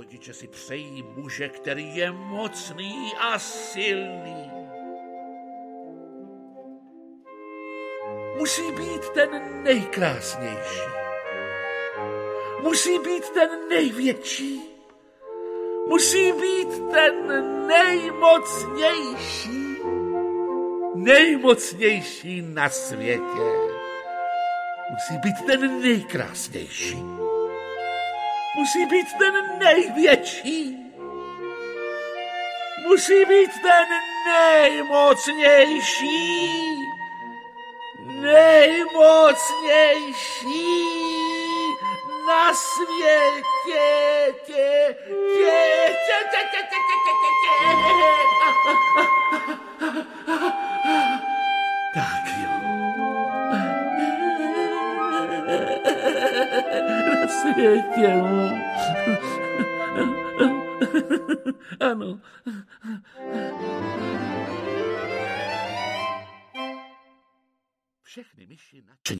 rodiče si přejí muže, který je mocný a silný. Musí být ten nejkrásnější. Musí být ten největší. Musí být ten nejmocnější. Nejmocnější na světě. Musí být ten nejkrásnější. Musí být ten největší. Musí být ten nejmocnější. Nejmocnější na světě. Tak jo. Na světě. Ano. Všechny myši nadšeně